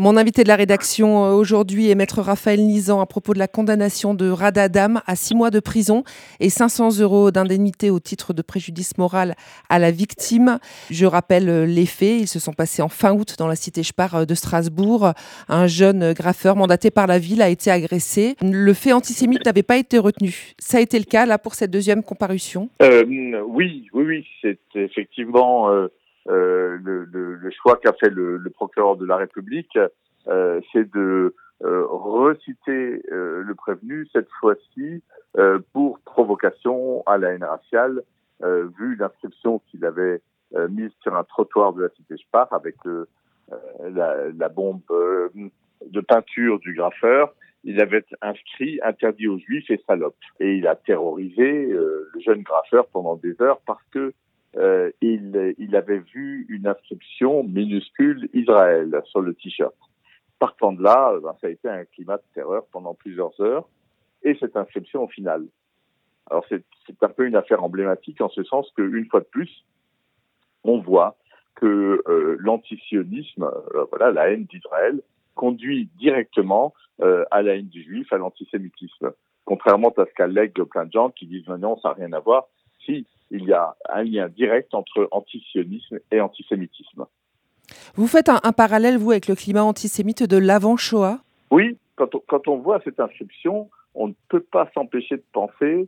Mon invité de la rédaction aujourd'hui est maître Raphaël Nizan à propos de la condamnation de Rad Adam à 6 mois de prison et 500 € d'indemnité au titre de préjudice moral à la victime. Je rappelle les faits. Ils se sont passés en fin août dans la cité Spar de Strasbourg. Un jeune graffeur mandaté par la ville a été agressé. Le fait antisémite n'avait pas été retenu. Ça a été le cas là pour cette deuxième comparution. Oui, c'est effectivement le choix qu'a fait le procureur de la République, c'est de reciter le prévenu cette fois-ci pour provocation à la haine raciale, vu l'inscription qu'il avait mise sur un trottoir de la cité Spar avec la bombe de peinture du graffeur. Il avait inscrit « interdit aux juifs et salopes ». Et il a terrorisé le jeune graffeur pendant des heures parce que il avait vu une inscription minuscule « Israël » sur le t-shirt. Partant de là, ça a été un climat de terreur pendant plusieurs heures et cette inscription au final. Alors c'est un peu une affaire emblématique en ce sens qu'une fois de plus, on voit que l'antisionisme, la haine d'Israël, conduit directement à la haine du juif, à l'antisémitisme. Contrairement à ce qu'allèguent plein de gens qui disent non, ça n'a rien à voir. Si, il y a un lien direct entre antisionisme et antisémitisme. Vous faites un parallèle, vous, avec le climat antisémite de l'avant-Shoah ? Oui, quand on voit cette inscription, on ne peut pas s'empêcher de penser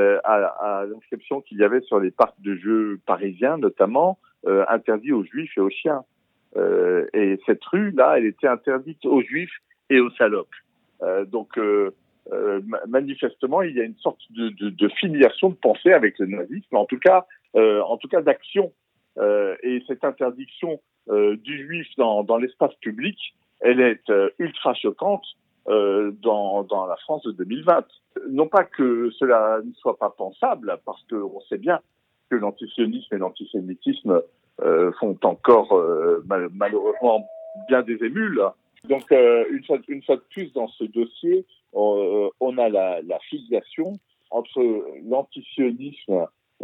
à l'inscription qu'il y avait sur les parcs de jeux parisiens, notamment, interdit aux juifs et aux chiens. Et cette rue-là, elle était interdite aux juifs et aux salopes. Donc, manifestement, il y a une sorte de filiation de pensée avec le nazisme, en tout cas d'action. Et cette interdiction du juif dans l'espace public, elle est ultra choquante dans la France de 2020. Non pas que cela ne soit pas pensable, parce qu'on sait bien que l'antisionisme et l'antisémitisme font encore malheureusement bien des émules. Donc une fois de plus dans ce dossier, on a la filiation entre l'antisionisme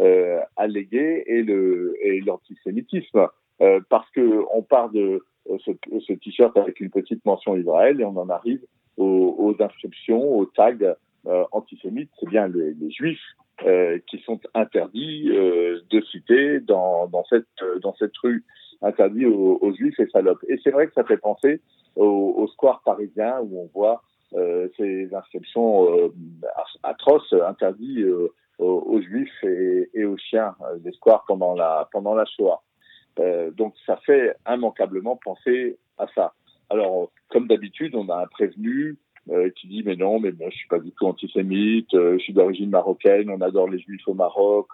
allégué et l'antisémitisme, parce que on part de ce t-shirt avec une petite mention Israël et on en arrive aux inscriptions, aux tags antisémites. C'est bien les juifs qui sont interdits de citer dans cette rue, interdits aux juifs et salopes. Et c'est vrai que ça fait penser au square parisien où on voit ces inscriptions atroces, interdits aux juifs et aux chiens, des squares pendant la Shoah. Donc ça fait immanquablement penser à ça. Alors, comme d'habitude, on a un prévenu qui dit mais non, mais moi je suis pas du tout antisémite, je suis d'origine marocaine, on adore les juifs au Maroc,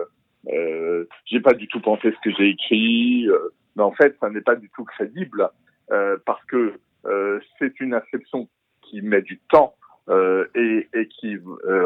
j'ai pas du tout pensé ce que j'ai écrit, mais en fait ça n'est pas du tout crédible parce que c'est une inscription qui met du temps et qui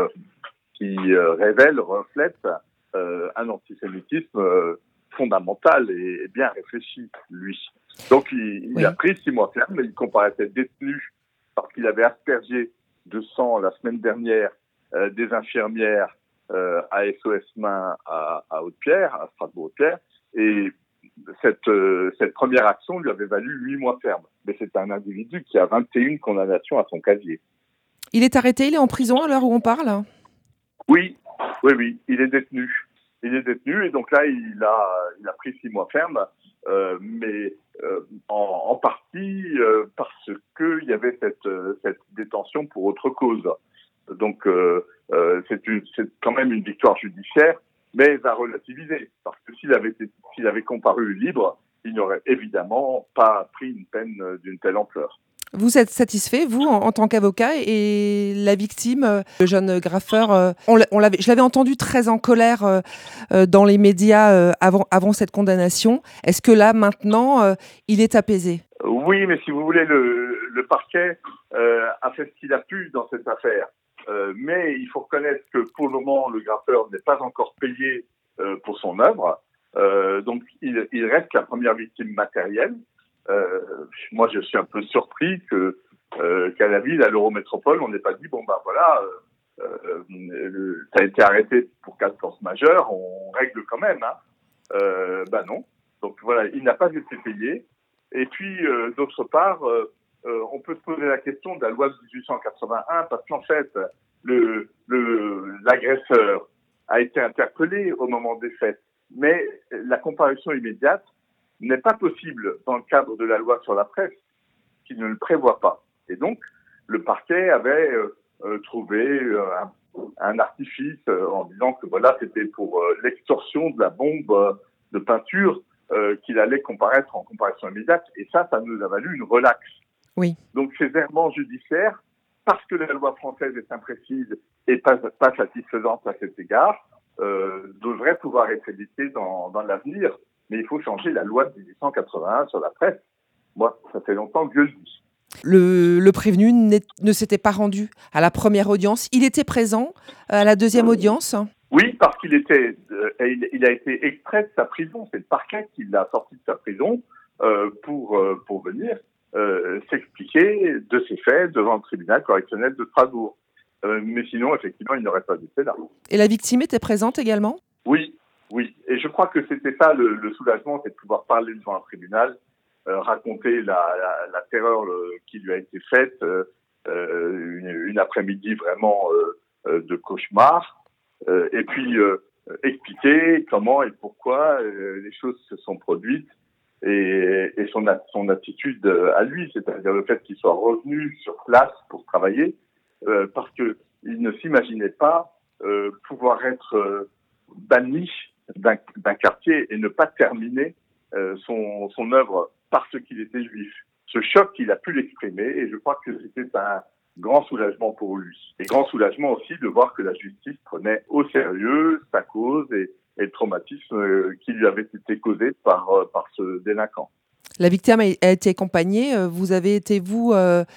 reflète un antisémitisme fondamental et bien réfléchi, lui. Donc il a pris 6 mois ferme, mais il comparaissait détenu parce qu'il avait aspergé de sang la semaine dernière des infirmières à SOS Main à Haute-Pierre, à Strasbourg-Haute-Pierre, et cette première action lui avait valu 8 mois ferme. Mais c'est un individu qui a 21 condamnations à son casier. Il est arrêté, il est en prison à l'heure où on parle ? Oui, il est détenu. Il est détenu et donc là, il a pris 6 mois ferme, mais en partie parce qu'il y avait cette détention pour autre cause. Donc c'est quand même une victoire judiciaire, mais à relativiser. Parce que s'il avait comparu libre, il n'aurait évidemment pas pris une peine d'une telle ampleur. Vous êtes satisfait, vous, en tant qu'avocat, et la victime, le jeune graffeur, je l'avais entendu très en colère dans les médias avant cette condamnation. Est-ce que là, maintenant, il est apaisé ? Oui, mais si vous voulez, le parquet a fait ce qu'il a pu dans cette affaire. Mais il faut reconnaître que pour le moment, le graffeur n'est pas encore payé pour son œuvre. Donc, il reste la première victime matérielle. Moi, je suis un peu surpris qu'à la ville, à l'Eurométropole, on n'ait pas dit ça a été arrêté pour cas de force majeure, on règle quand même. Non. Donc voilà, il n'a pas été payé. Et puis, d'autre part, on peut se poser la question de la loi de 1881 parce qu'en fait, l'agresseur a été interpellé au moment des faits, mais la comparution immédiate n'est pas possible dans le cadre de la loi sur la presse, qui ne le prévoit pas. Et donc, le parquet avait trouvé un artifice en disant que voilà, c'était pour l'extorsion de la bombe de peinture qu'il allait comparaître en comparaison immédiate. Et ça nous a valu une relaxe. Oui. Donc, ces errements judiciaires, parce que la loi française est imprécise et pas satisfaisante à cet égard, devraient pouvoir être évités dans l'avenir. Mais il faut changer la loi de 1881 sur la presse. Moi, ça fait longtemps que je le dis. Le prévenu ne s'était pas rendu à la première audience. Il était présent à la deuxième audience. Oui, parce qu'il il a été extrait de sa prison. C'est le parquet qui l'a sorti de sa prison pour venir s'expliquer de ses faits devant le tribunal correctionnel de Strasbourg. Mais sinon, effectivement, il n'aurait pas été là. Et la victime était présente également ? Oui. Et je crois que c'était ça le soulagement, c'est de pouvoir parler devant un tribunal, raconter la terreur qui lui a été faite, une après-midi vraiment de cauchemar, et puis expliquer comment et pourquoi les choses se sont produites et son attitude à lui, c'est-à-dire le fait qu'il soit revenu sur place pour travailler, parce que il ne s'imaginait pas pouvoir être banni d'un quartier et ne pas terminer son œuvre parce qu'il était juif. Ce choc, il a pu l'exprimer et je crois que c'était un grand soulagement pour lui. Et grand soulagement aussi de voir que la justice prenait au sérieux sa cause et le traumatisme qui lui avait été causé par ce délinquant. La victime a été accompagnée. Vous avez été, vous,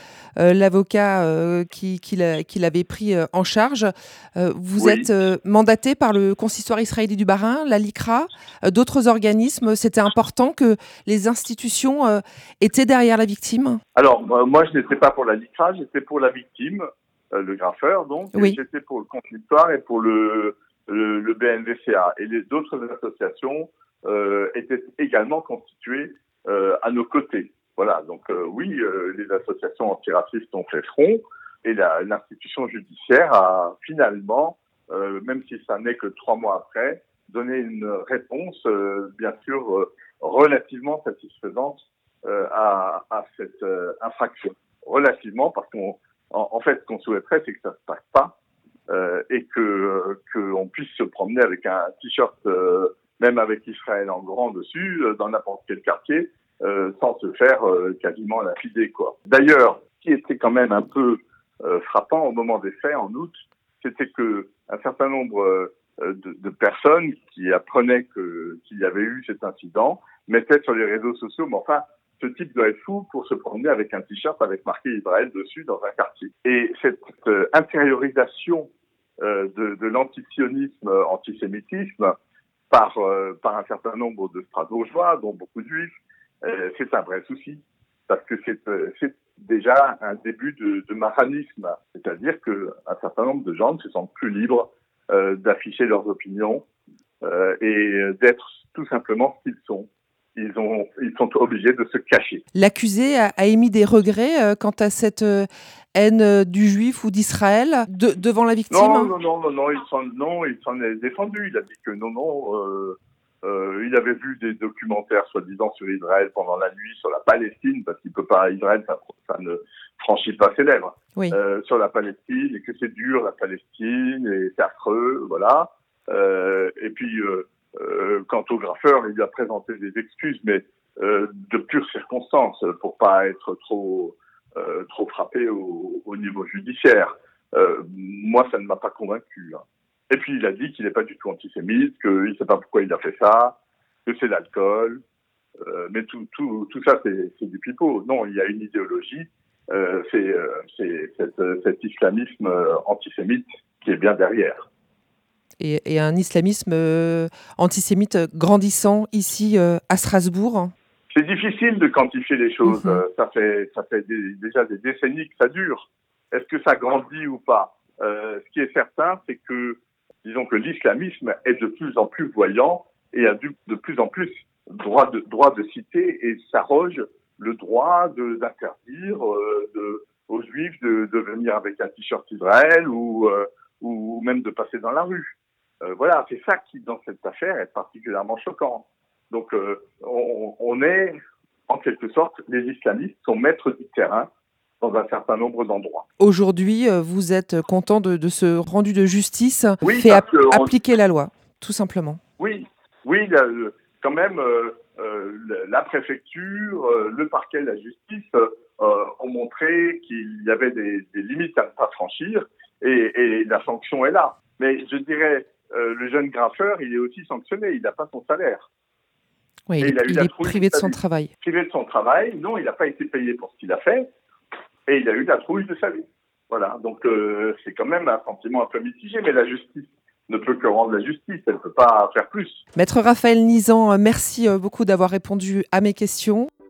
l'avocat qui l'avait pris en charge. Vous êtes mandaté par le consistoire israélien du Bas-Rhin, la LICRA, d'autres organismes. C'était important que les institutions étaient derrière la victime ? Alors, moi, je n'étais pas pour la LICRA, j'étais pour la victime, le graffeur, donc. Oui. J'étais pour le consistoire et pour le BNVCA. Et d'autres associations étaient également constituées à nos côtés. Voilà, donc les associations antiracistes ont fait front et l'institution judiciaire a finalement, même si ça n'est que 3 mois après, donné une réponse, bien sûr, relativement satisfaisante à cette infraction. Relativement, parce qu'en fait, ce qu'on souhaiterait, c'est que ça se passe pas et qu'on puisse se promener avec un t-shirt même avec Israël en grand dessus, dans n'importe quel quartier, sans se faire quasiment lapider, quoi. D'ailleurs, ce qui était quand même un peu frappant au moment des faits, en août, c'était que un certain nombre de personnes qui apprenaient qu'il y avait eu cet incident mettaient sur les réseaux sociaux, mais enfin, ce type doit être fou pour se promener avec un t-shirt avec marqué Israël dessus dans un quartier. Et cette intériorisation de l'antisionisme, antisémitisme, par un certain nombre de Strasbourgeois, dont beaucoup de juifs, c'est un vrai souci. Parce que c'est déjà un début de mahanisme. C'est-à-dire qu'un certain nombre de gens ne se sentent plus libres d'afficher leurs opinions et d'être tout simplement ce qu'ils sont. Ils sont obligés de se cacher. L'accusé a émis des regrets quant à cette haine du juif ou d'Israël devant la victime ? Non, il s'en est défendu. Il a dit que il avait vu des documentaires soi-disant sur Israël pendant la nuit, sur la Palestine, parce qu'il peut pas, Israël, ça ne franchit pas ses lèvres. Oui. Sur la Palestine, et que c'est dur, la Palestine, et c'est affreux, voilà. Et puis, quant au graffeur, il lui a présenté des excuses, mais de pure circonstance, pour pas être trop frappé au niveau judiciaire. Moi, ça ne m'a pas convaincu. Hein. Et puis, il a dit qu'il n'est pas du tout antisémite, qu'il ne sait pas pourquoi il a fait ça, que c'est l'alcool. Mais tout ça, c'est du pipeau. Non, il y a une idéologie. C'est cet islamisme antisémite qui est bien derrière. Et un islamisme antisémite grandissant ici à Strasbourg ? C'est difficile de quantifier les choses. Ça fait déjà des décennies que ça dure. Est-ce que ça grandit ou pas ? Ce qui est certain, c'est que, disons que l'islamisme est de plus en plus voyant et a de plus en plus droit de cité et s'arroge le droit d'interdire aux Juifs de venir avec un t-shirt Israël ou même de passer dans la rue. Voilà, c'est ça qui, dans cette affaire, est particulièrement choquant. Donc, on est, en quelque sorte, les islamistes sont maîtres du terrain dans un certain nombre d'endroits. Aujourd'hui, vous êtes content de ce rendu de justice Oui, fait appliquer la loi, tout simplement. Oui, quand même, la préfecture, le parquet, la justice ont montré qu'il y avait des limites à ne pas franchir et la sanction est là. Mais je dirais, le jeune graffeur, il est aussi sanctionné, il n'a pas son salaire. Oui, il est privé de son travail. Privé de son travail, non, il n'a pas été payé pour ce qu'il a fait et il a eu la trouille de sa vie. Voilà, donc c'est quand même un sentiment un peu mitigé, mais la justice ne peut que rendre la justice, elle ne peut pas faire plus. Maître Raphaël Nizan, merci beaucoup d'avoir répondu à mes questions.